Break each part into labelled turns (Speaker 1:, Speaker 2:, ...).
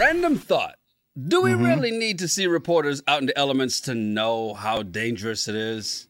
Speaker 1: Random thought. Do we really need to see reporters out in the elements to know how dangerous it is?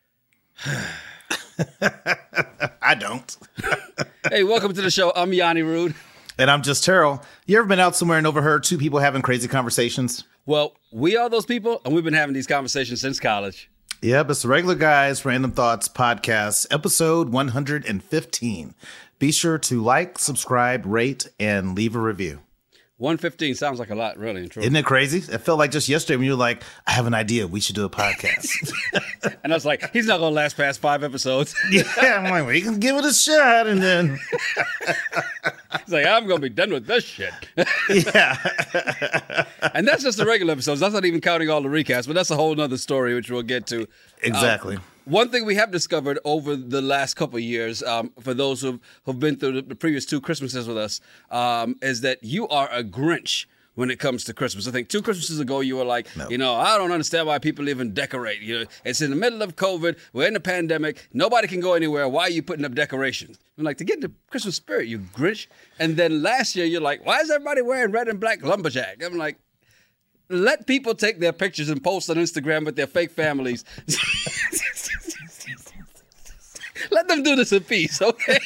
Speaker 2: I don't.
Speaker 1: Hey, welcome to the show. I'm Yanni Rude.
Speaker 2: And I'm just Terrell. You ever been out somewhere and overheard two people having crazy conversations?
Speaker 1: Well, we are those people, and we've been having these conversations since college.
Speaker 2: Yep, it's the Regular Guys Random Thoughts Podcast, episode 115. Be sure to like, subscribe, rate, and leave a review.
Speaker 1: 115 sounds like a lot, really and truly.
Speaker 2: Isn't it crazy? It felt like just yesterday when you were like, I have an idea. We should do a podcast.
Speaker 1: And I was like, he's not going to last past 5 episodes.
Speaker 2: Yeah, I'm like, we can give it a shot. And then
Speaker 1: He's like, I'm going to be done with this shit.
Speaker 2: Yeah.
Speaker 1: And that's just the regular episodes. That's not even counting all the recasts, but that's a whole nother story, which we'll get to.
Speaker 2: Exactly.
Speaker 1: One thing we have discovered over the last couple of years, for those who've been through the previous 2 Christmases with us, is that you are a Grinch when it comes to Christmas. I think 2 Christmases ago, you were like, I don't understand why people even decorate. It's in the middle of COVID. We're in a pandemic. Nobody can go anywhere. Why are you putting up decorations? I'm like, to get the Christmas spirit, you Grinch. And then last year, you're like, why is everybody wearing red and black lumberjack? I'm like, let people take their pictures and post on Instagram with their fake families. Let them do this in peace, okay?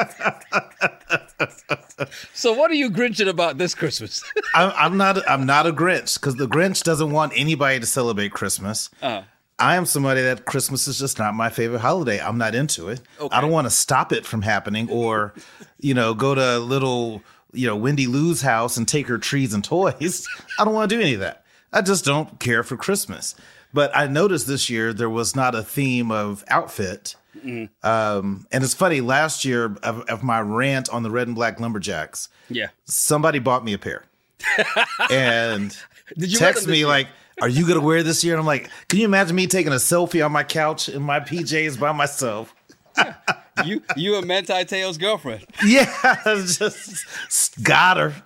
Speaker 1: So what are you Grinching about this Christmas?
Speaker 2: I'm not a Grinch because the Grinch doesn't want anybody to celebrate Christmas. I am somebody that Christmas is just not my favorite holiday. I'm not into it. Okay. I don't want to stop it from happening or, go to little, Wendy Lou's house and take her trees and toys. I don't want to do any of that. I just don't care for Christmas. But I noticed this year there was not a theme of outfit. And it's funny, last year of my rant on the red and black lumberjacks, somebody bought me a pair and text me like, are you going to wear this year? And I'm like, can you imagine me taking a selfie on my couch in my PJs by myself?
Speaker 1: You and Manti Te'o's girlfriend.
Speaker 2: Yeah, just got her.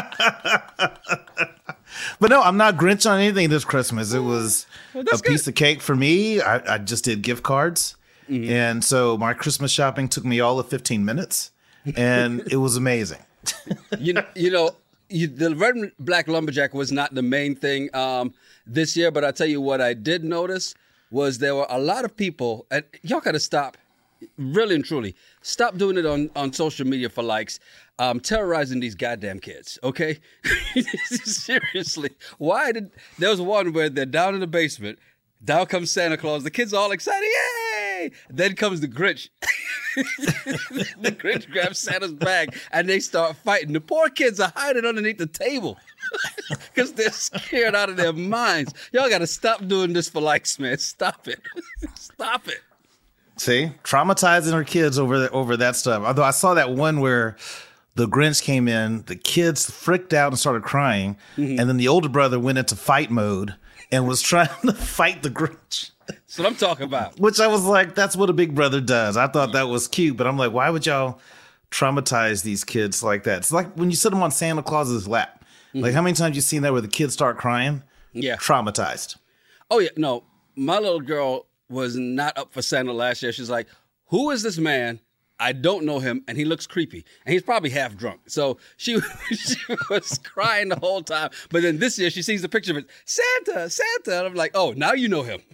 Speaker 2: But no, I'm not Grinch on anything this Christmas. It was piece of cake for me. I just did gift cards. Mm-hmm. And so my Christmas shopping took me all of 15 minutes, and it was amazing.
Speaker 1: The red and black lumberjack was not the main thing this year, but I tell you what I did notice was there were a lot of people, and y'all got to stop, really and truly, stop doing it on social media for likes, terrorizing these goddamn kids, okay? Seriously. There was one where they're down in the basement, down comes Santa Claus, the kids are all excited, yay! Then comes the Grinch. The Grinch grabs Santa's bag and they start fighting. The poor kids are hiding underneath the table because they're scared out of their minds. Y'all got to stop doing this for likes, man. Stop it. Stop it.
Speaker 2: See, traumatizing our kids over that stuff. Although I saw that one where the Grinch came in, the kids freaked out and started crying, and then the older brother went into fight mode and was trying to fight the Grinch.
Speaker 1: That's what I'm talking about.
Speaker 2: Which I was like, that's what a big brother does. I thought that was cute, but I'm like, why would y'all traumatize these kids like that? It's like when you sit them on Santa Claus's lap. Like, how many times you seen that where the kids start crying? Yeah. Traumatized.
Speaker 1: Oh, yeah. No, my little girl was not up for Santa last year. She's like, who is this man? I don't know him, and he looks creepy. And he's probably half drunk. So she was crying the whole time. But then this year, she sees the picture of it. Santa. And I'm like, oh, now you know him.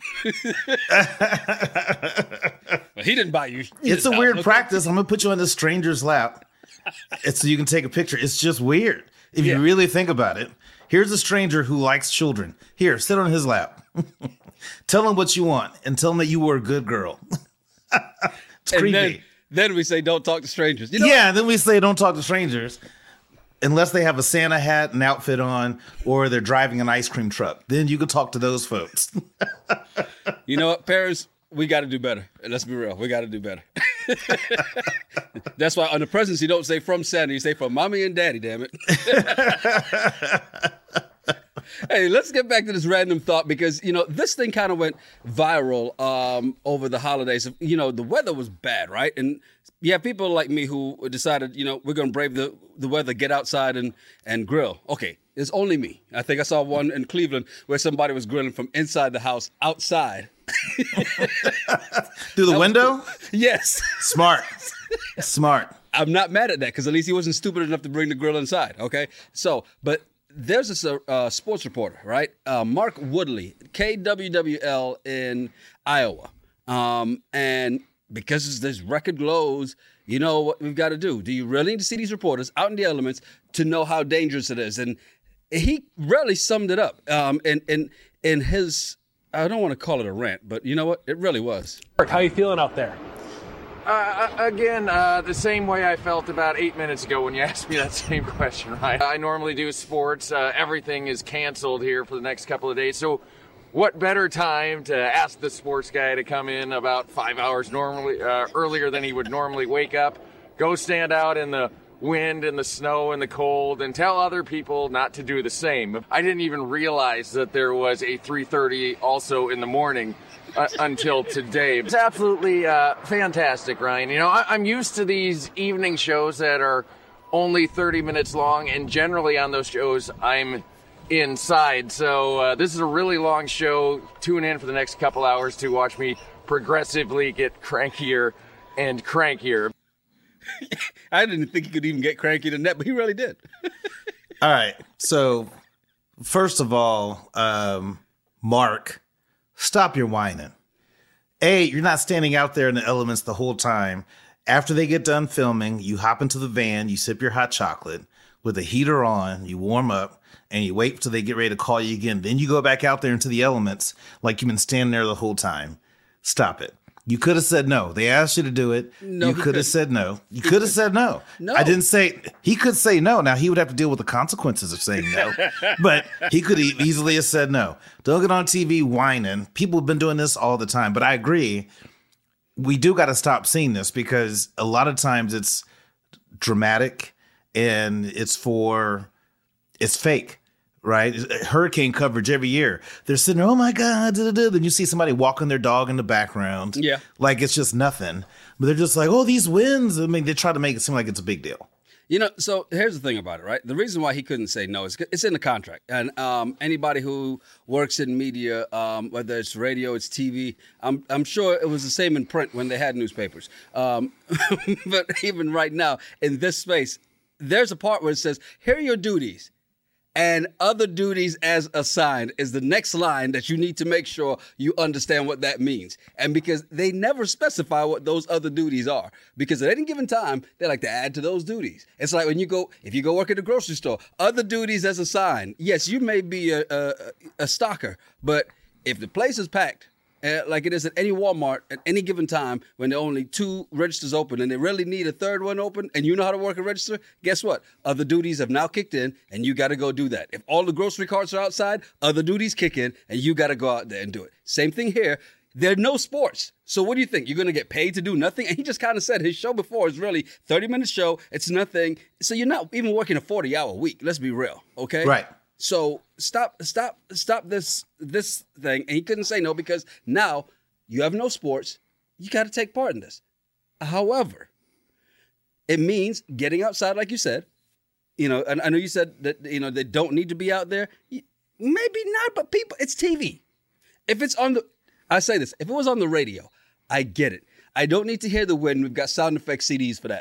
Speaker 1: But he didn't buy you.
Speaker 2: It's a weird practice. I'm going to put you on this stranger's lap. It's so you can take a picture. It's just weird. If you really think about it. Here's a stranger who likes children. Here, sit on his lap. Tell him what you want and tell him that you were a good girl. It's creepy.
Speaker 1: Then we say, don't talk to strangers.
Speaker 2: Then we say, don't talk to strangers unless they have a Santa hat and outfit on or they're driving an ice cream truck. Then you can talk to those folks.
Speaker 1: You know what, parents, we got to do better. Let's be real. We got to do better. That's why on the presents, you don't say from Santa. You say from mommy and daddy, damn it. Hey, let's get back to this random thought because, this thing kind of went viral over the holidays. The weather was bad, right? And you have people like me who decided, we're going to brave the weather, get outside and grill. Okay, it's only me. I think I saw one in Cleveland where somebody was grilling from inside the house outside.
Speaker 2: Through the window?
Speaker 1: Yes.
Speaker 2: Smart.
Speaker 1: I'm not mad at that because at least he wasn't stupid enough to bring the grill inside, okay? So, but there's a sports reporter, right? Mark Woodley, KWWL in Iowa. And because there's record lows, you know what we've got to do. Do you really need to see these reporters out in the elements to know how dangerous it is? And he really summed it up in his, I don't want to call it a rant, but you know what? It really was.
Speaker 3: How you feeling out there?
Speaker 4: Again, the same way I felt about 8 minutes ago when you asked me that same question, right? I normally do sports. Everything is canceled here for the next couple of days. So what better time to ask the sports guy to come in about 5 hours normally earlier than he would normally wake up, go stand out in the wind and the snow and the cold and tell other people not to do the same. I didn't even realize that there was a 3:30 also in the morning until today. It's absolutely fantastic, Ryan. You know, I'm used to these evening shows that are only 30 minutes long, and generally on those shows I'm inside. So this is a really long show. Tune in for the next couple hours to watch me progressively get crankier and crankier.
Speaker 1: I didn't think he could even get cranky than that, but he really did.
Speaker 2: All right. So first of all, Mark, stop your whining. You're not standing out there in the elements the whole time. After they get done filming, you hop into the van, you sip your hot chocolate with the heater on, you warm up, and you wait till they get ready to call you again. Then you go back out there into the elements like you've been standing there the whole time. Stop it. You could have said no. They asked you to do it. No, you could have said no. You could have said no.
Speaker 1: No.
Speaker 2: I didn't say he could say no. Now he would have to deal with the consequences of saying no, but he could easily have said no. Don't get on TV whining. People have been doing this all the time, but I agree. We do got to stop seeing this because a lot of times it's dramatic and it's fake. Right? Hurricane coverage every year. They're sitting there, oh my God, then you see somebody walking their dog in the background.
Speaker 1: Yeah.
Speaker 2: Like it's just nothing. But they're just like, oh, these winds. I mean, they try to make it seem like it's a big deal.
Speaker 1: You know, so here's the thing about it, right? The reason why he couldn't say no is it's in the contract. And anybody who works in media, whether it's radio, it's TV, I'm sure it was the same in print when they had newspapers. But even right now, in this space, there's a part where it says, here are your duties. And other duties as assigned is the next line that you need to make sure you understand what that means. And because they never specify what those other duties are, because at any given time, they like to add to those duties. It's like when if you go work at a grocery store, other duties as assigned. Yes, you may be a stocker, but if the place is packed, like it is at any Walmart at any given time when there are only 2 registers open and they really need a third one open and you know how to work a register, guess what? Other duties have now kicked in and you got to go do that. If all the grocery carts are outside, other duties kick in and you got to go out there and do it. Same thing here. There are no sports. So what do you think? You're going to get paid to do nothing? And he just kind of said his show before is really 30-minute show. It's nothing. So you're not even working a 40-hour week. Let's be real. Okay?
Speaker 2: Right.
Speaker 1: So stop this thing. And he couldn't say no because now you have no sports. You got to take part in this. However, it means getting outside, like you said. You know, and I know you said that, you know, they don't need to be out there. Maybe not, but people, it's TV. If it's on I say this, if it was on the radio, I get it. I don't need to hear the wind. We've got sound effects CDs for that.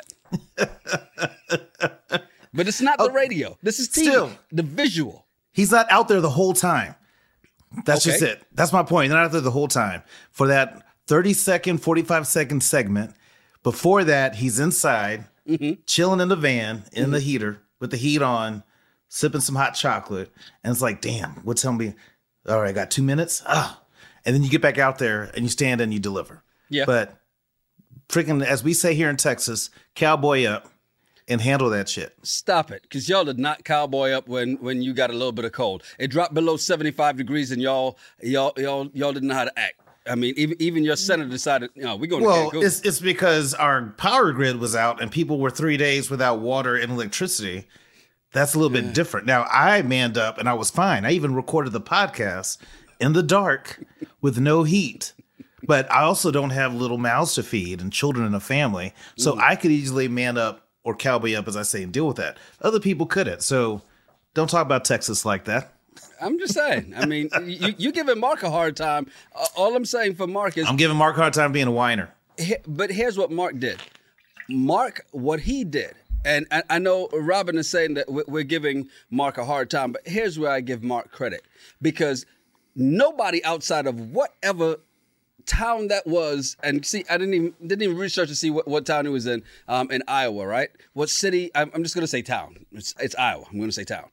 Speaker 1: But it's not the radio. This is TV. Still, the visual.
Speaker 2: He's not out there the whole time. That's just it. That's my point. He's not out there the whole time. For that 30-second, 45-second segment, before that, he's inside, chilling in the van, in the heater, with the heat on, sipping some hot chocolate. And it's like, damn, what's telling me? All right, I got 2 minutes. And then you get back out there and you stand and you deliver. Yeah. But freaking, as we say here in Texas, cowboy up. And handle that shit.
Speaker 1: Stop it, because y'all did not cowboy up when you got a little bit of cold. It dropped below 75 degrees, and y'all didn't know how to act. I mean, even your senator decided, you know, we're going to Cancun.
Speaker 2: Well, it's because our power grid was out, and people were 3 days without water and electricity. That's a little bit different. Now, I manned up, and I was fine. I even recorded the podcast in the dark with no heat. But I also don't have little mouths to feed and children in a family, so I could easily man up or cowboy up, as I say, and deal with that. Other people couldn't. So don't talk about Texas like that.
Speaker 1: I'm just saying. I mean, you're giving Mark a hard time. All I'm saying for Mark is...
Speaker 2: I'm giving Mark a hard time being a whiner.
Speaker 1: But here's what Mark did. Mark, what he did And I know Robin is saying that we're giving Mark a hard time, but here's where I give Mark credit. Because nobody outside of whatever town that was, and see, I didn't even research to see what town he was in Iowa, right? What city? I'm just going to say town. It's Iowa. I'm going to say town.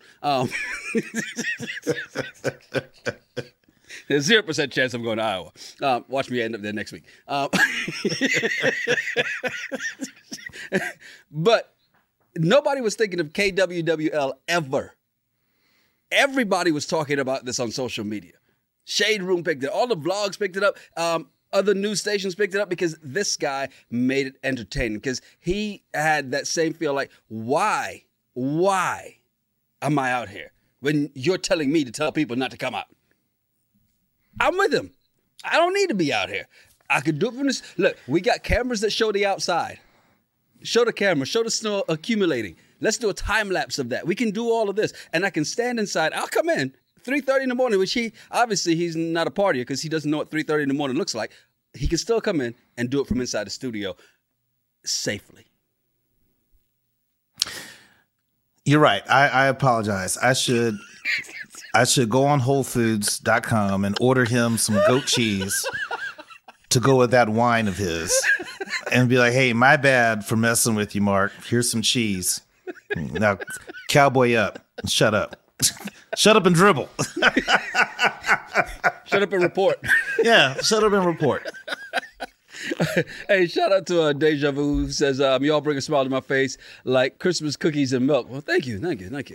Speaker 1: There's 0% chance I'm going to Iowa. Watch me end up there next week. But nobody was thinking of KWWL ever. Everybody was talking about this on social media. Shade Room picked it up. All the vlogs picked it up. Other news stations picked it up because this guy made it entertaining. Because he had that same feel like, why am I out here when you're telling me to tell people not to come out? I'm with him. I don't need to be out here. I could do it from this. Look, we got cameras that show the outside. Show the camera. Show the snow accumulating. Let's do a time lapse of that. We can do all of this. And I can stand inside. I'll come in 3:30 in the morning, which he's not a partier because he doesn't know what 3:30 in the morning looks like. He can still come in and do it from inside the studio safely.
Speaker 2: You're right. I apologize. I should go on WholeFoods.com and order him some goat cheese to go with that wine of his and be like, hey, my bad for messing with you, Mark. Here's some cheese. Now, cowboy up and shut up. Shut up and dribble.
Speaker 1: Shut up and report.
Speaker 2: Yeah, shut up and report.
Speaker 1: Hey, shout out to Deja Vu, who says, you all bring a smile to my face like Christmas cookies and milk. Well, thank you.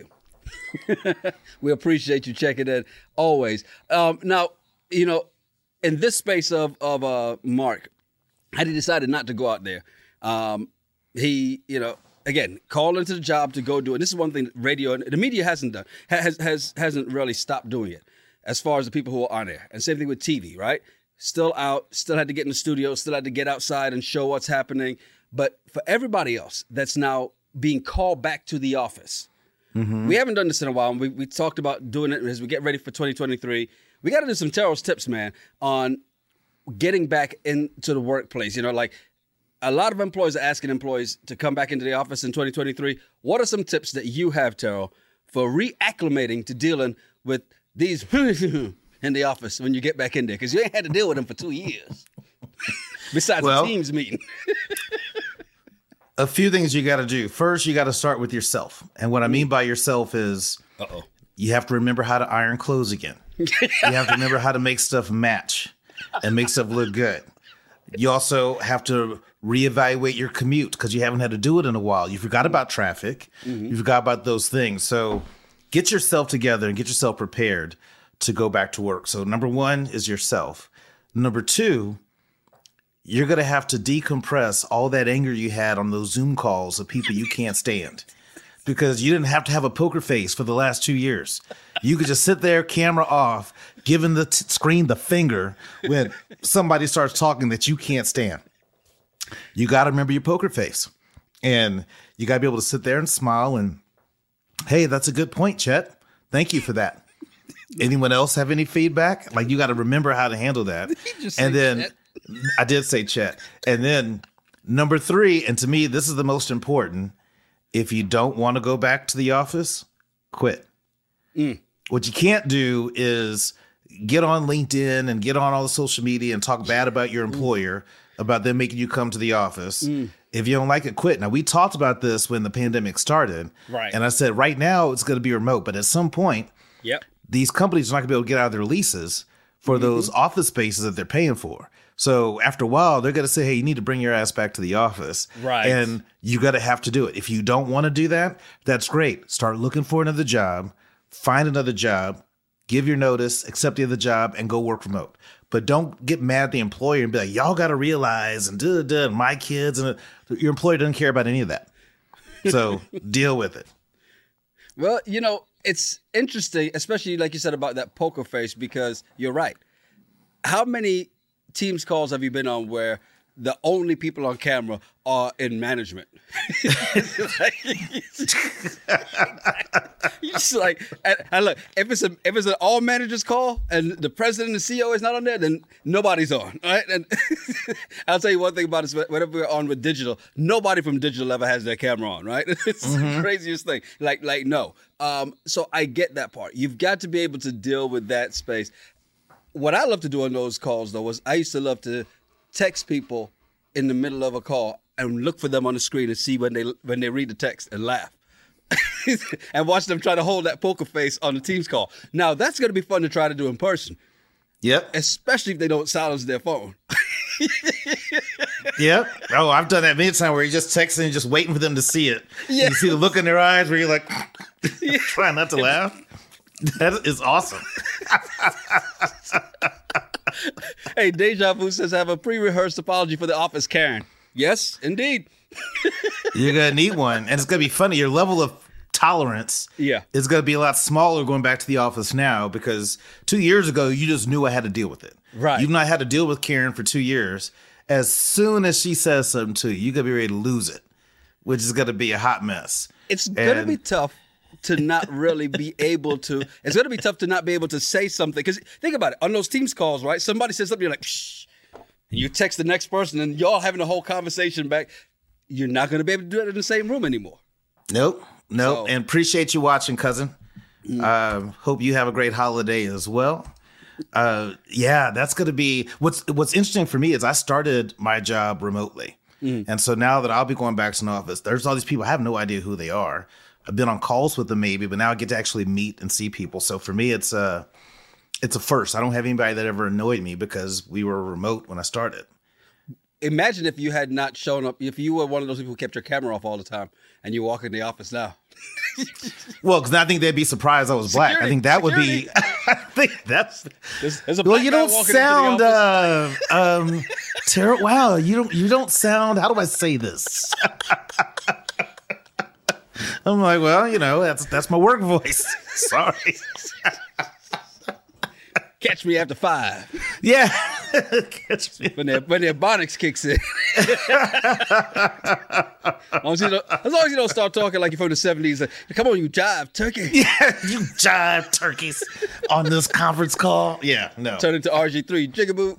Speaker 1: We appreciate you checking in always. Now, in this space of Mark, had he decided not to go out there, he, again, called into the job to go do it. This is one thing radio and the media hasn't done, hasn't really stopped doing it as far as the people who are on there. And same thing with TV, right? Still out, still had to get in the studio, still had to get outside and show what's happening. But for everybody else that's now being called back to the office, we haven't done this in a while. And we talked about doing it as we get ready for 2023. We got to do some Terrell's tips, man, on getting back into the workplace. Like a lot of employers are asking employees to come back into the office in 2023. What are some tips that you have, Terrell, for reacclimating to dealing with these in the office when you get back in there? Because you ain't had to deal with them for 2 years. Besides the teams meeting.
Speaker 2: A few things you got to do. First, you got to start with yourself. And what I mean by yourself is you have to remember how to iron clothes again. You have to remember how to make stuff match and make stuff look good. You also have to reevaluate your commute because you haven't had to do it in a while. You forgot about traffic. You forgot about those things. So get yourself together and get yourself prepared to go back to work. So number one is yourself. Number two, you're going to have to decompress all that anger you had on those Zoom calls of people you can't stand because you didn't have to have a poker face for the last 2 years. You could just sit there, camera off, giving the screen the finger when somebody starts talking that you can't stand. You got to remember your poker face and you got to be able to sit there and smile and, hey, that's a good point, Chet. Thank you for that. Anyone else have any feedback? Like you got to remember how to handle that. And then Chet? I did say Chet. And then number three, and to me, this is the most important. If you don't want to go back to the office, quit. What you can't do is get on LinkedIn and get on all the social media and talk bad about your employer, about them making you come to the office. If you don't like it, quit. Now, we talked about this when the pandemic started. Right. And I said, right now, it's going to be remote. But at some point, these companies are not going to be able to get out of their leases for those office spaces that they're paying for. So after a while, they're going to say, hey, you need to bring your ass back to the office. Right. And you got to have to do it. If you don't want to do that, that's great. Start looking for another job, find another job, give your notice, accept the other job, and go work remote. But don't get mad at the employer and be like, y'all got to realize, and my kids, and your employer doesn't care about any of that. So deal with it.
Speaker 1: Well, it's interesting, especially like you said about that poker face, because you're right. How many Teams calls have you been on where the only people on camera are in management? You It's like, and look, if it's an all managers call and the president and the CEO is not on there, then nobody's on, right? And I'll tell you one thing about it: whenever we're on with digital, nobody from digital ever has their camera on, right? It's the craziest thing. Like no. So I get that part. You've got to be able to deal with that space. What I love to do on those calls, though, was I used to love to text people in the middle of a call and look for them on the screen and see when they read the text and laugh. And watch them try to hold that poker face on the Teams call. Now, that's going to be fun to try to do in person.
Speaker 2: Yep.
Speaker 1: Especially if they don't silence their phone.
Speaker 2: Yep. Oh, I've done that many times where you're just texting and just waiting for them to see it. Yeah. You see the look in their eyes where you're like, trying not to laugh. That is awesome.
Speaker 1: Hey, Deja Vu says, have a pre-rehearsed apology for the office, Karen. Yes, indeed.
Speaker 2: You're going to need one. And it's going to be funny. Your level of tolerance is going to be a lot smaller going back to the office now, because 2 years ago, you just knew I had to deal with it.
Speaker 1: Right.
Speaker 2: You've not had to deal with Karen for 2 years. As soon as she says something to you, you're going to be ready to lose it, which is going to be a hot mess.
Speaker 1: It's going to be tough to not really be able to, it's going to be tough to not be able to say something. Because think about it, on those Teams calls, right? Somebody says something, you're like, shh. And you text the next person and y'all having a whole conversation back. You're not going to be able to do it in the same room anymore.
Speaker 2: Nope. So, and appreciate you watching, cousin. Hope you have a great holiday as well. That's going to be, what's interesting for me is I started my job remotely. And so now that I'll be going back to an office, there's all these people, I have no idea who they are. I've been on calls with them maybe, but now I get to actually meet and see people. So for me, it's a first. I don't have anybody that ever annoyed me because we were remote when I started.
Speaker 1: Imagine if you had not shown up, if you were one of those people who kept your camera off all the time and you walk in the office now.
Speaker 2: Well, because I think they'd be surprised I was black. I think that would be, I think that's,
Speaker 1: there's a black
Speaker 2: you don't sound, terrible. Wow, you don't sound, how do I say this? I'm like, well, that's my work voice. Sorry.
Speaker 1: Catch me after 5.
Speaker 2: Yeah. Catch me.
Speaker 1: When their Ebonics kicks in. As long as you don't start talking like you're from the 70s. Like, come on, you jive turkey.
Speaker 2: Yeah, you jive turkeys on this conference call. Yeah, no.
Speaker 1: Turn into RG3, jigaboo.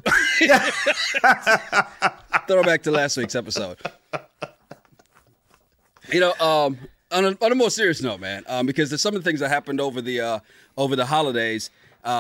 Speaker 1: Throw back to last week's episode. On a more serious note, man, because there's some of the things that happened over the holidays.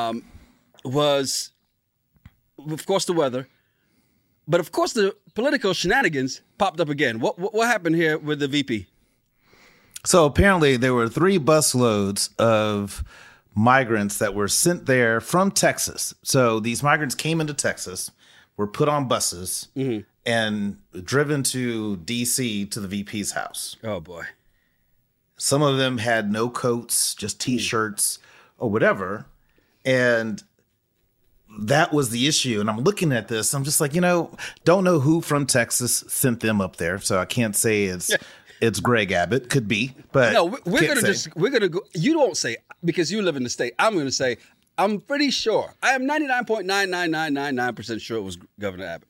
Speaker 1: Was, of course, the weather, but of course the political shenanigans popped up again. What happened here with the VP?
Speaker 2: So apparently there were 3 busloads of migrants that were sent there from Texas. So these migrants came into Texas, were put on buses, and driven to D.C. to the VP's house.
Speaker 1: Oh, boy.
Speaker 2: Some of them had no coats, just T-shirts or whatever. And that was the issue. And I'm looking at this. I'm just like, don't know who from Texas sent them up there. So I can't say it's Greg Abbott. Could be. But
Speaker 1: no, we're going to go. You don't say, because you live in the state. I'm going to say, I'm pretty sure. I am 99.99999% sure it was Governor Abbott.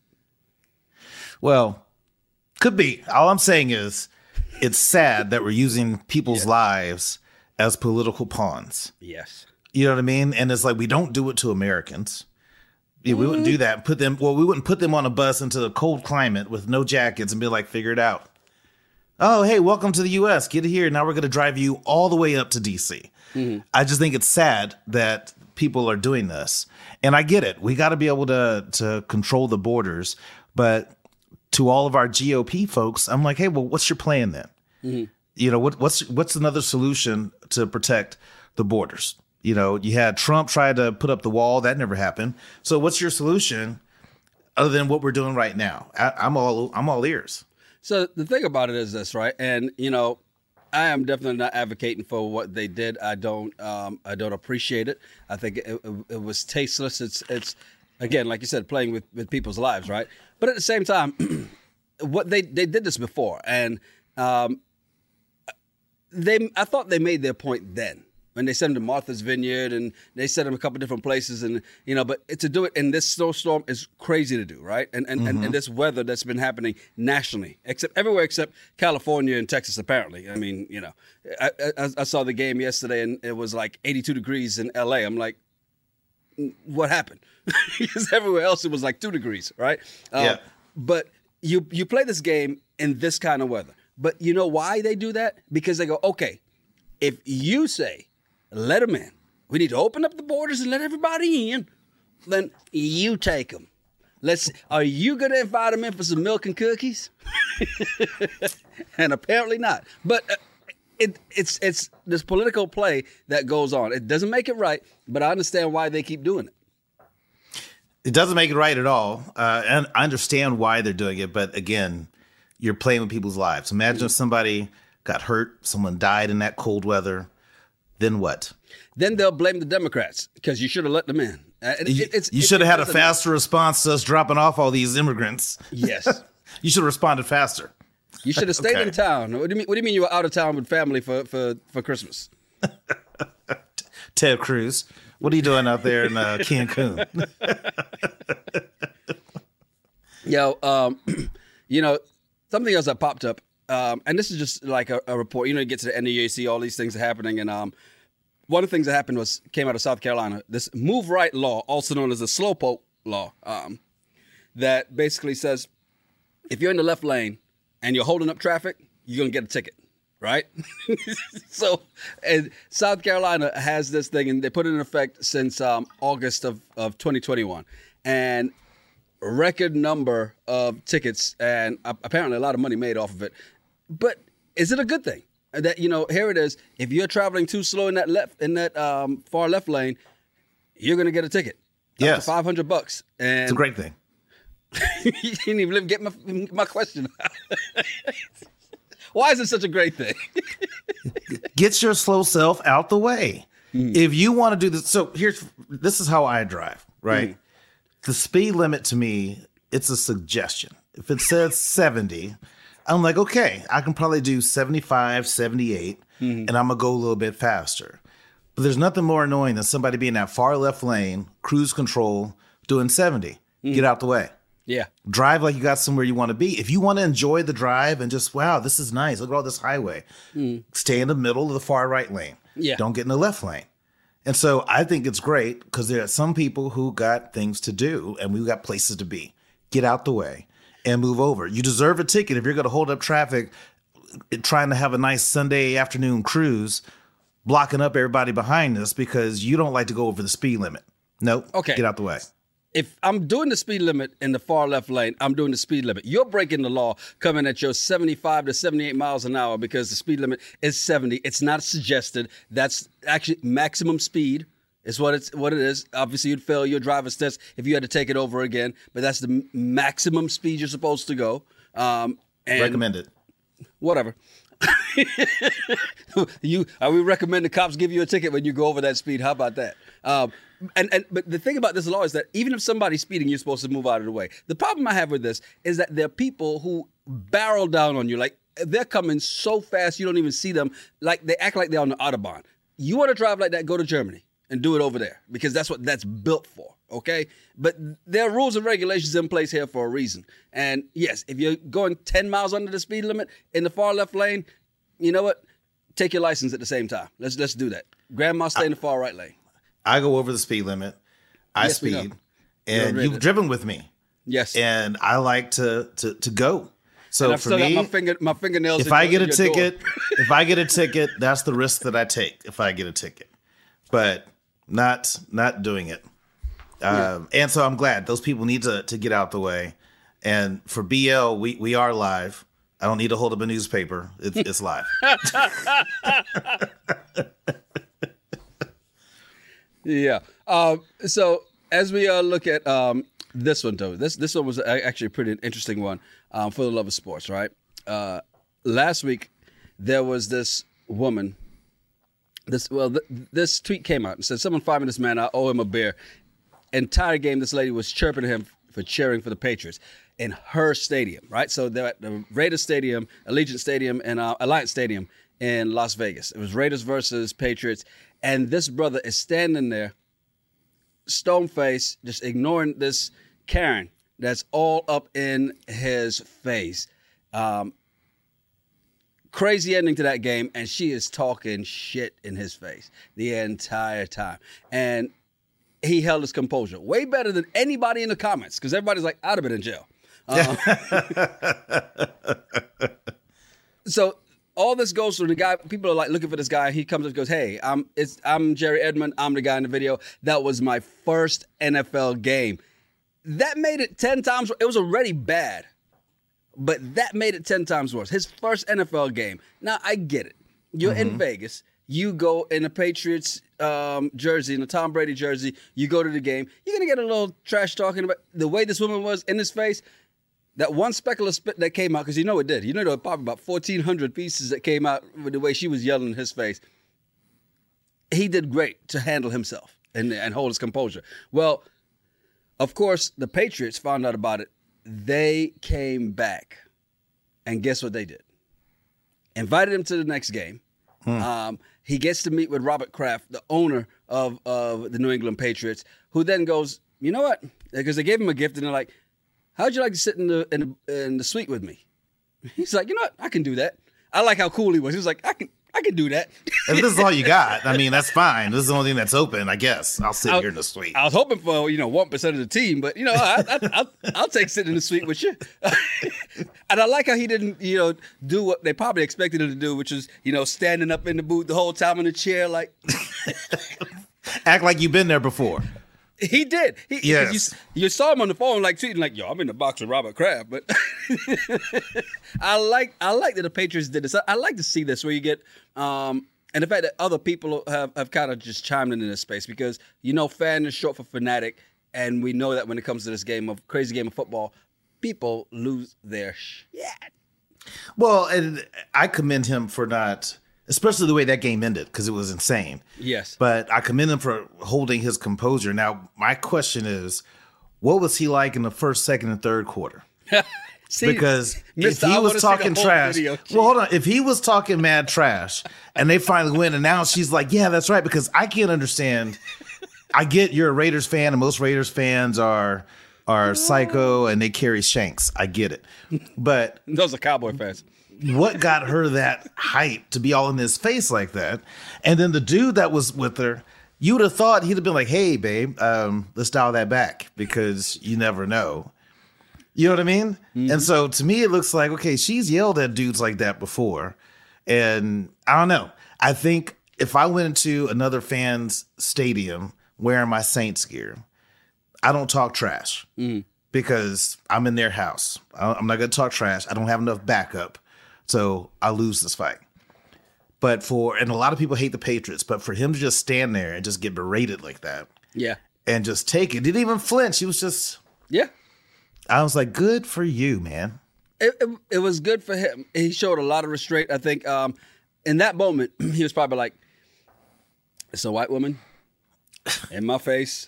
Speaker 2: Well, could be. All I'm saying is it's sad that we're using people's lives as political pawns.
Speaker 1: Yes.
Speaker 2: You know what I mean? And it's like, we don't do it to Americans. We wouldn't do that. We wouldn't put them on a bus into a cold climate with no jackets and be like, figure it out. Oh, hey, welcome to the U.S. Get here. Now we're going to drive you all the way up to D.C. I just think it's sad that people are doing this. And I get it. We got to be able to control the borders. But to all of our GOP folks, I'm like, hey, well, what's your plan then? What's another solution to protect the borders? You had Trump try to put up the wall. That never happened. So what's your solution other than what we're doing right now? I'm all ears.
Speaker 1: So the thing about it is this, right? And, I am definitely not advocating for what they did. I don't appreciate it. I think it was tasteless. It's again, like you said, playing with people's lives, right? But at the same time, what they did this before, and I thought they made their point then. And they send them to Martha's Vineyard, and they send them a couple different places, and but to do it in this snowstorm is crazy to do, right? And this weather that's been happening nationally, everywhere except California and Texas, apparently. I mean, I saw the game yesterday, and it was like 82 degrees in L.A. I'm like, what happened? Because everywhere else it was like 2 degrees, right?
Speaker 2: Yeah.
Speaker 1: But you play this game in this kind of weather. But you know why they do that? Because they go, okay, if you say, let them in, we need to open up the borders and let everybody in, then you take them. Are you going to invite them in for some milk and cookies? And apparently not. But it's this political play that goes on. It doesn't make it right, but I understand why they keep doing it.
Speaker 2: It doesn't make it right at all. And I understand why they're doing it. But again, you're playing with people's lives. Imagine if somebody got hurt, someone died in that cold weather. Then what? Then
Speaker 1: they'll blame the Democrats because you should have let them in.
Speaker 2: You should have had a faster response to us dropping off all these immigrants.
Speaker 1: Yes.
Speaker 2: You should have responded faster.
Speaker 1: You should have stayed in town. What do you mean you were out of town with family for Christmas?
Speaker 2: Ted Cruz, what are you doing out there in Cancun?
Speaker 1: Something else that popped up, and this is just like a report. You get to the end of the year, you see all these things are happening, and one of the things that happened came out of South Carolina. This Move Right law, also known as the Slowpoke law, that basically says if you're in the left lane and you're holding up traffic, you're gonna get a ticket, right? So, and South Carolina has this thing, and they put it in effect since August of 2021, and a record number of tickets, and apparently a lot of money made off of it. But is it a good thing? That here it is. If you're traveling too slow in that far left lane, you're gonna get a ticket.
Speaker 2: Yes,
Speaker 1: up to $500, and
Speaker 2: it's a great thing.
Speaker 1: You didn't even get my question. Why is it such a great thing?
Speaker 2: Get your slow self out the way. If you want to do this, so this is how I drive, right? The speed limit to me, it's a suggestion. If it says 70, I'm like, okay, I can probably do 75, 78, and I'm going to go a little bit faster. But there's nothing more annoying than somebody being in that far left lane, cruise control, doing 70. Get out the way.
Speaker 1: Yeah.
Speaker 2: Drive like you got somewhere you want to be. If you want to enjoy the drive and just, wow, this is nice. Look at all this highway. Stay in the middle of the far right lane.
Speaker 1: Yeah.
Speaker 2: Don't get in the left lane. And so I think it's great because there are some people who got things to do and we've got places to be. Get out the way and move over. You deserve a ticket if you're going to hold up traffic trying to have a nice Sunday afternoon cruise, blocking up everybody behind us because you don't like to go over the speed limit. Nope.
Speaker 1: Okay.
Speaker 2: Get out the way.
Speaker 1: If I'm doing the speed limit in the far left lane, I'm doing the speed limit. You're breaking the law coming at your 75 to 78 miles an hour because the speed limit is 70. It's not suggested. That's actually maximum speed is what it is. Obviously, you'd fail your driver's test if you had to take it over again, but that's the maximum speed you're supposed to go. And
Speaker 2: recommended.
Speaker 1: Whatever. We recommend the cops give you a ticket when you go over that speed. How about that? But the thing about this law is that even if somebody's speeding, you're supposed to move out of the way. The problem I have with this is that there are people who barrel down on you. Like, they're coming so fast you don't even see them. Like, they act like they're on the Autobahn. You want to drive like that, go to Germany and do it over there because that's what that's built for, okay? But there are rules and regulations in place here for a reason. And yes, if you're going 10 miles under the speed limit in the far left lane, you know what? Take your license at the same time. Let's do that. Grandma, stay in the far right lane.
Speaker 2: I go over the speed limit. I speed, and you've driven with me.
Speaker 1: Yes,
Speaker 2: and I like to go. So
Speaker 1: I've
Speaker 2: for
Speaker 1: still
Speaker 2: me,
Speaker 1: got my fingernails.
Speaker 2: If I get a ticket, that's the risk that I take. If I get a ticket, but not doing it. And so I'm glad those people need to get out the way. And for BL, we are live. I don't need to hold up a newspaper. It's live.
Speaker 1: Yeah. So as we look at this one, though, this one was actually a pretty interesting one for the love of sports, right? Last week, there was this woman. This tweet came out and said, "Someone find me this man. I owe him a beer." Entire game, this lady was chirping him for cheering for the Patriots in her stadium, right? So they're at the Raiders Stadium, Allegiant Stadium, and Alliance Stadium in Las Vegas. It was Raiders versus Patriots. And this brother is standing there, stone face, just ignoring this Karen that's all up in his face. Crazy ending to that game, and she is talking shit in his face the entire time. And he held his composure way better than anybody in the comments, because everybody's like, I'd have been in jail. So all this goes through the guy. People are like looking for this guy. He comes up and goes, hey, I'm Jerry Edmond. I'm the guy in the video. That was my first NFL game. That made it 10 times. It was already bad, but that made it 10 times worse. His first NFL game. Now, I get it. You're in Vegas. You go in a Patriots jersey, in a Tom Brady jersey. You go to the game. You're going to get a little trash talking about the way this woman was in his face. That one speckle of spit that came out, because you know it did. You know there were probably about 1,400 pieces that came out with the way she was yelling in his face. He did great to handle himself and hold his composure. Well, of course, the Patriots found out about it. They came back. And guess what they did? Invited him to the next game. He gets to meet with Robert Kraft, the owner of the New England Patriots, who then goes, you know what? Because they gave him a gift, and they're like, how'd you like to sit in the suite with me? He's like, you know what? I can do that. I like how cool he was. He was like, I can do that.
Speaker 2: If this is all you got, I mean, that's fine. This is the only thing that's open, I guess. I'll sit here in the suite.
Speaker 1: I was hoping for 1% of the team, but I'll take sitting in the suite with you. And I like how he didn't do what they probably expected him to do, which is standing up in the booth the whole time in the chair, like
Speaker 2: act like you've been there before.
Speaker 1: He did.
Speaker 2: Yes.
Speaker 1: You saw him on the phone, like tweeting, like, "Yo, I'm in the box with Robert Kraft." But I like that the Patriots did this. I like to see this where you get, and the fact that other people have kind of just chimed in this space, because fan is short for fanatic, and we know that when it comes to this crazy game of football, people lose their shit.
Speaker 2: Well, and I commend him for not. Especially the way that game ended, because it was insane.
Speaker 1: Yes.
Speaker 2: But I commend him for holding his composure. Now, my question is, what was he like in the first, second, and third quarter?
Speaker 1: See,
Speaker 2: because if he was talking trash, well, hold on. If he was talking mad trash and they finally win, and now she's like, yeah, that's right, because I can't understand. I get you're a Raiders fan, and most Raiders fans are psycho and they carry shanks. I get it. But
Speaker 1: those are Cowboy fans.
Speaker 2: What got her that hype to be all in his face like that? And then the dude that was with her, you would have thought he'd have been like, hey, babe, let's dial that back, because you never know. You know what I mean? Mm-hmm. And so to me, it looks like, okay, she's yelled at dudes like that before. And I don't know. I think if I went into another fan's stadium wearing my Saints gear, I don't talk trash because I'm in their house. I'm not going to talk trash. I don't have enough backup. So I lose this fight. And a lot of people hate the Patriots, but for him to just stand there and just get berated like that.
Speaker 1: Yeah.
Speaker 2: And just take it. Didn't even flinch. He was just.
Speaker 1: Yeah.
Speaker 2: I was like, good for you, man.
Speaker 1: It was good for him. He showed a lot of restraint. I think in that moment, he was probably like, it's a white woman in my face.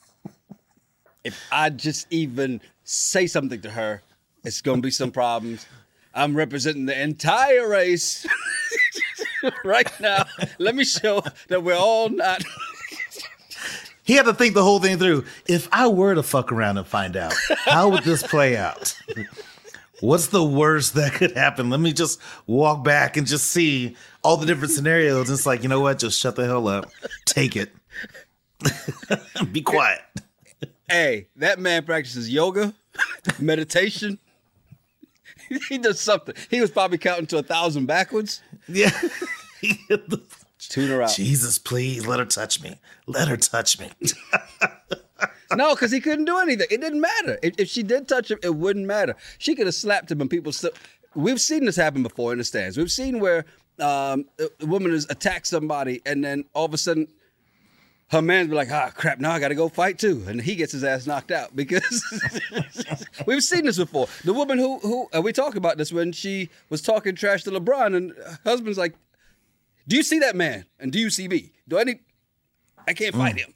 Speaker 1: If I just even say something to her, it's going to be some problems. I'm representing the entire race right now. Let me show that we're all not.
Speaker 2: He had to think the whole thing through. If I were to fuck around and find out, how would this play out? What's the worst that could happen? Let me just walk back and just see all the different scenarios. It's like, you know what? Just shut the hell up. Take it. Be quiet.
Speaker 1: Hey, that man practices yoga, meditation. He does something. He was probably counting to 1,000 backwards.
Speaker 2: Yeah.
Speaker 1: Tune her out.
Speaker 2: Jesus, please, let her touch me. Let her touch me.
Speaker 1: No, because he couldn't do anything. It didn't matter. If she did touch him, it wouldn't matter. She could have slapped him and people still. We've seen this happen before in the stands. We've seen where a woman has attacked somebody and then all of a sudden her man's be like, crap, now I got to go fight too. And he gets his ass knocked out because we've seen this before. The woman who we talked about this when she was talking trash to LeBron and her husband's like, do you see that man? And do you see me? I can't fight him.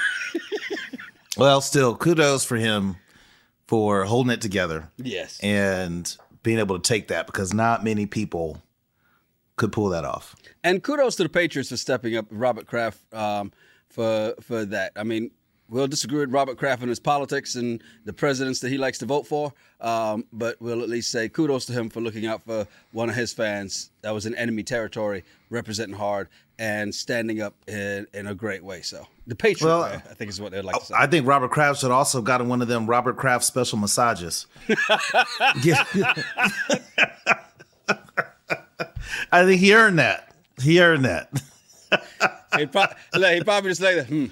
Speaker 2: Well, still, kudos for him for holding it together.
Speaker 1: Yes.
Speaker 2: And being able to take that, because not many people could pull that off.
Speaker 1: And kudos to the Patriots for stepping up Robert Kraft for that. I mean, we'll disagree with Robert Kraft and his politics and the presidents that he likes to vote for, but we'll at least say kudos to him for looking out for one of his fans that was in enemy territory, representing hard and standing up in a great way. So the Patriot way, I think is what they'd like to say.
Speaker 2: I think Robert Kraft should also gotten one of them Robert Kraft special massages. I think he earned that.
Speaker 1: He probably just like that.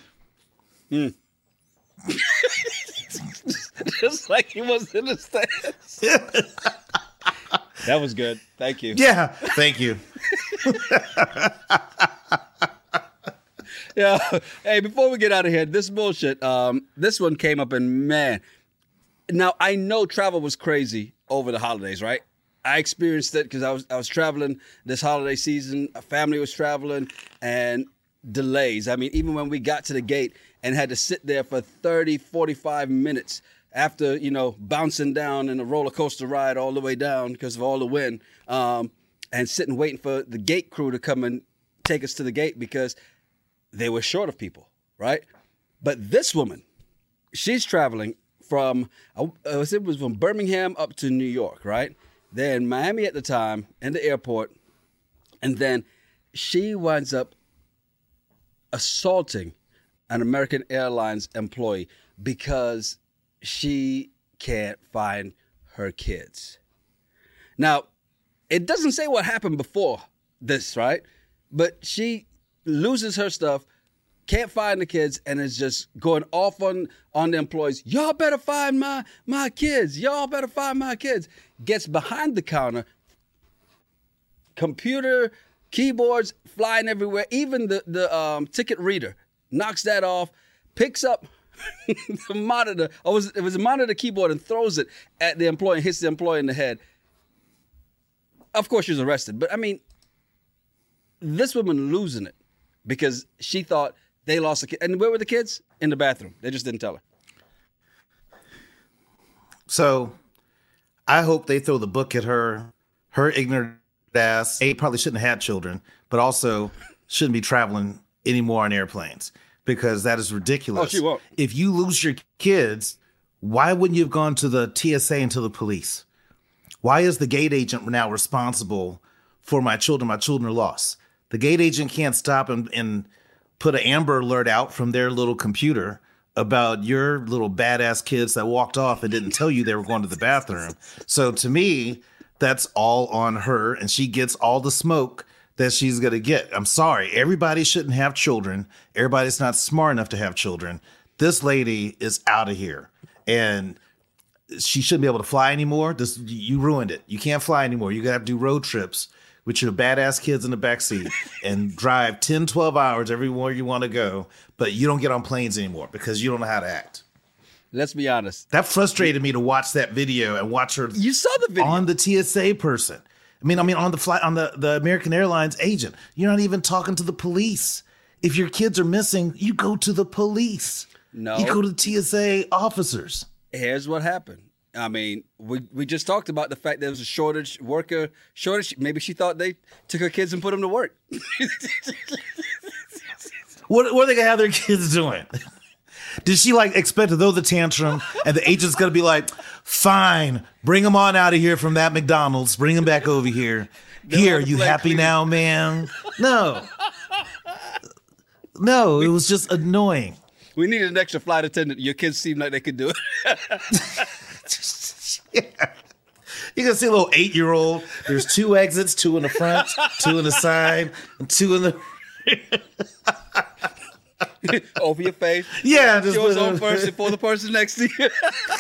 Speaker 1: Just like he was in the stands. That was good. Thank you.
Speaker 2: Yeah, thank you.
Speaker 1: Yeah. Hey, before we get out of here, this bullshit. This one came up, and man, now I know travel was crazy over the holidays, right? I experienced it because I was traveling this holiday season. A family was traveling, and delays. I mean, even when we got to the gate and had to sit there for 30, 45 minutes after, bouncing down in a roller coaster ride all the way down because of all the wind, and sitting waiting for the gate crew to come and take us to the gate because they were short of people, right? But this woman, she's traveling from, it was from Birmingham up to New York, right? They're in Miami at the time, in the airport, and then she winds up assaulting an American Airlines employee because she can't find her kids. Now, it doesn't say what happened before this, right? But she loses her stuff, can't find the kids, and is just going off on the employees. Y'all better find my kids. Y'all better find my kids. Gets behind the counter, computer, keyboards flying everywhere. Even the ticket reader knocks that off, picks up the monitor. It was a monitor keyboard and throws it at the employee and hits the employee in the head. Of course, she was arrested. But, I mean, this woman losing it because she thought they lost a kid. And where were the kids? In the bathroom. They just didn't tell her.
Speaker 2: So I hope they throw the book at her ignorant ass. A, probably shouldn't have had children, but also shouldn't be traveling anymore on airplanes because that is ridiculous.
Speaker 1: Oh, she won't.
Speaker 2: If you lose your kids, why wouldn't you have gone to the TSA and to the police? Why is the gate agent now responsible for my children? My children are lost. The gate agent can't stop and put an Amber Alert out from their little computer about your little badass kids that walked off and didn't tell you they were going to the bathroom. So to me, that's all on her, and she gets all the smoke that she's going to get. I'm sorry. Everybody shouldn't have children. Everybody's not smart enough to have children. This lady is out of here, and she shouldn't be able to fly anymore. You ruined it. You can't fly anymore. You got to have to do road trips with your badass kids in the backseat and drive 10, 12 hours everywhere you want to go, but you don't get on planes anymore because you don't know how to act.
Speaker 1: Let's be honest.
Speaker 2: That frustrated me to watch that video and watch her.
Speaker 1: You saw the video
Speaker 2: on the TSA person. I mean, on the flight, on the American Airlines agent. You're not even talking to the police. If your kids are missing, you go to the police.
Speaker 1: No,
Speaker 2: you go to the TSA officers.
Speaker 1: Here's what happened. I mean, we just talked about the fact there was a worker shortage. Maybe she thought they took her kids and put them to work.
Speaker 2: What are they gonna have their kids doing? Did she expect to throw the tantrum and the agent's gonna be like, fine, bring them on out of here from that McDonald's, bring them back over here. Here, you happy now, man? No, it was just annoying.
Speaker 1: We needed an extra flight attendant. Your kids seemed like they could do it.
Speaker 2: Yeah. You can see a little 8-year-old. There's 2 exits, 2 in the front, 2 in the side, and 2 in the
Speaker 1: over your face.
Speaker 2: Yeah, just
Speaker 1: yours on first before the person next to you.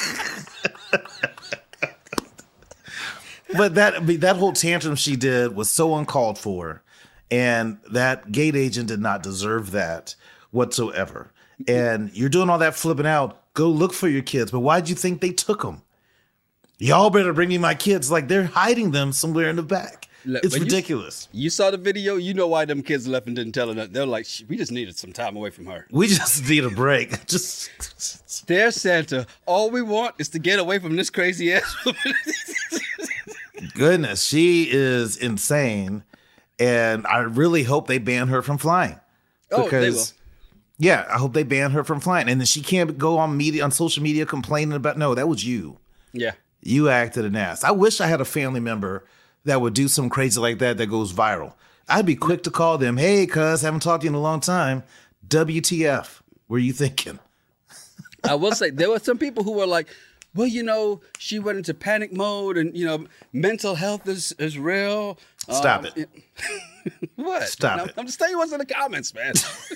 Speaker 2: But that whole tantrum she did was so uncalled for, and that gate agent did not deserve that whatsoever. And you're doing all that flipping out. Go look for your kids. But why'd you think they took them? Y'all better bring me my kids. They're hiding them somewhere in the back. Look, it's ridiculous.
Speaker 1: You saw the video. You know why them kids left and didn't tell her. They're like, we just needed some time away from her.
Speaker 2: We just need a break.
Speaker 1: Dear Santa, all we want is to get away from this crazy ass woman.
Speaker 2: Goodness, she is insane. And I really hope they ban her from flying.
Speaker 1: Oh, they will.
Speaker 2: Yeah, I hope they ban her from flying. And then she can't go on social media complaining about, no, that was you.
Speaker 1: Yeah.
Speaker 2: You acted an ass. I wish I had a family member that would do something crazy like that goes viral. I'd be quick to call them, hey, cuz, haven't talked to you in a long time. WTF, were you thinking?
Speaker 1: I will say, there were some people who were like, well, she went into panic mode and, mental health is real.
Speaker 2: Stop it.
Speaker 1: What?
Speaker 2: Stop it.
Speaker 1: I'm just telling you what's in the comments, man.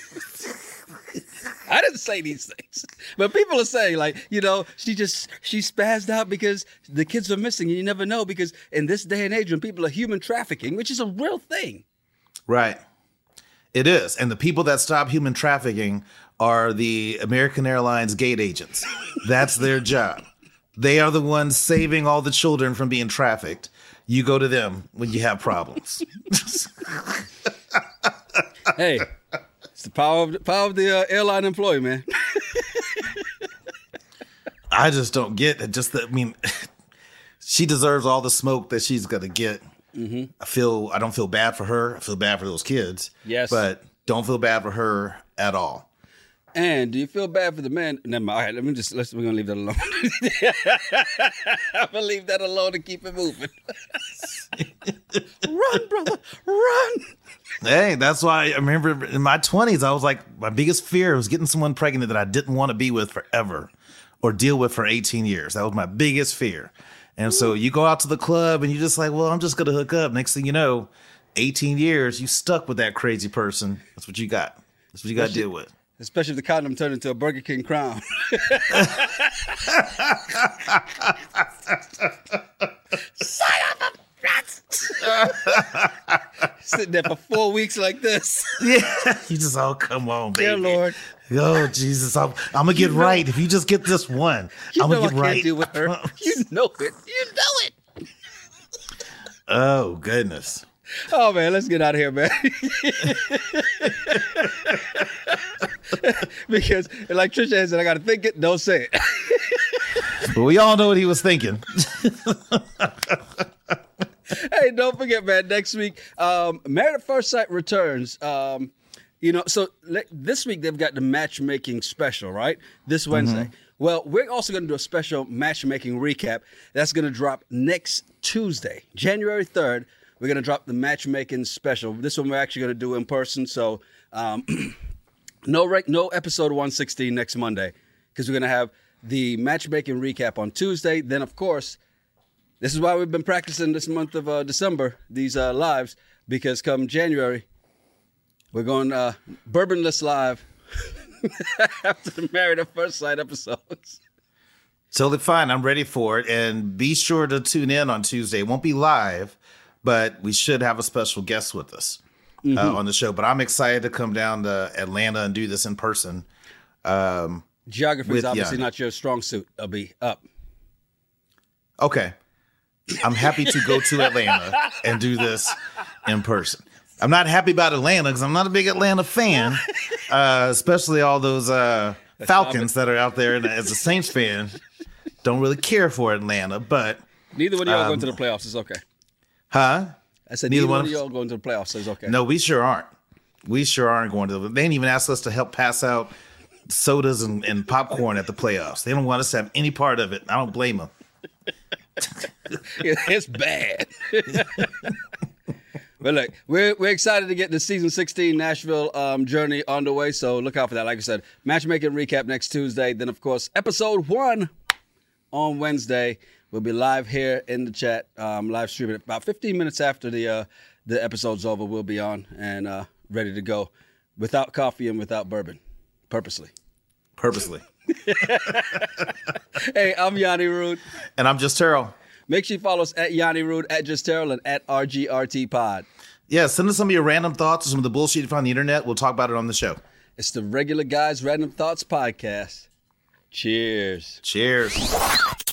Speaker 1: I didn't say these things. But people are saying, like, she spazzed out because the kids are missing. And you never know, because in this day and age when people are human trafficking, which is a real thing.
Speaker 2: Right. It is. And the people that stop human trafficking are the American Airlines gate agents. That's their job. They are the ones saving all the children from being trafficked. You go to them when you have problems.
Speaker 1: Hey, it's the power of the airline employee, man.
Speaker 2: I just don't get it. She deserves all the smoke that she's going to get. Mm-hmm. I don't feel bad for her. I feel bad for those kids.
Speaker 1: Yes.
Speaker 2: But don't feel bad for her at all.
Speaker 1: And do you feel bad for the man? Never mind. All right, we're going to leave that alone. I'm going to leave that alone and keep it moving. Run, brother, run.
Speaker 2: Hey, that's why I remember in my 20s, I was like, my biggest fear was getting someone pregnant that I didn't want to be with forever or deal with for 18 years. That was my biggest fear. And so you go out to the club and you're just like, well, I'm just going to hook up. Next thing you know, 18 years, you stuck with that crazy person. That's what you got. That's what you got to deal with.
Speaker 1: Especially if the condom turned into a Burger King crown. Son of a sitting there for 4 weeks like this.
Speaker 2: Yeah. You just, come on, baby.
Speaker 1: Dear Lord.
Speaker 2: Oh, Jesus. I'm going to get right. If you just get this one, I'm going to get right.
Speaker 1: I can't deal with her. You know it. You know it.
Speaker 2: Oh, goodness.
Speaker 1: Oh, man, let's get out of here, man. Because, like Trisha said, I got to think it, don't say it.
Speaker 2: But we all know what he was thinking.
Speaker 1: Hey, don't forget, man, next week, Married at First Sight returns. So this week they've got the matchmaking special, right? This Wednesday. Mm-hmm. Well, we're also going to do a special matchmaking recap. That's going to drop next Tuesday, January 3rd. We're going to drop the matchmaking special. This one we're actually going to do in person. So no episode 116 next Monday, because we're going to have the matchmaking recap on Tuesday. Then, of course, this is why we've been practicing this month of December, these lives, because come January, we're going bourbonless live after the Married at First Sight episodes.
Speaker 2: Totally fine. I'm ready for it. And be sure to tune in on Tuesday. It won't be live, but we should have a special guest with us on the show. But I'm excited to come down to Atlanta and do this in person.
Speaker 1: Geography is obviously not your strong suit. I'll be up. Okay.
Speaker 2: I'm happy to go to Atlanta and do this in person. I'm not happy about Atlanta because I'm not a big Atlanta fan, especially all those Falcons that are out there. And as a Saints fan, don't really care for Atlanta. But
Speaker 1: neither one of y'all going to the playoffs is okay.
Speaker 2: Huh?
Speaker 1: I said neither one of y'all going to the playoffs is okay.
Speaker 2: No, we sure aren't. We sure aren't going to. They didn't even ask us to help pass out sodas and popcorn at the playoffs. They don't want us to have any part of it. I don't blame them.
Speaker 1: It's bad. But look, we're excited to get the season 16 Nashville journey underway. So look out for that. Like I said, matchmaking recap next Tuesday. Then, of course, episode 1 on Wednesday. We'll be live here in the chat, live streaming about 15 minutes after the episode's over. We'll be on and ready to go without coffee and without bourbon. Purposely. Hey, I'm Yanni Rude.
Speaker 2: And I'm Just Terrell.
Speaker 1: Make sure you follow us at Yanni Rude, at Just Terrell, and at RGRT Pod.
Speaker 2: Yeah, send us some of your random thoughts or some of the bullshit you find on the internet. We'll talk about it on the show.
Speaker 1: It's the Regular Guys Random Thoughts Podcast. Cheers.
Speaker 2: Cheers.